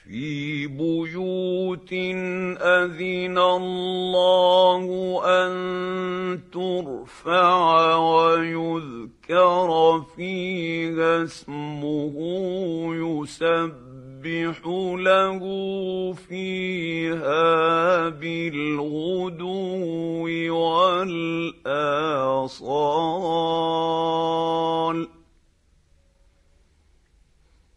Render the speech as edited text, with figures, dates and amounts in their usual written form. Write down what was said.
في بيوت أذن الله أن ترفع ويذكر فيها اسمه يسبح له فيها بالغدو والآصال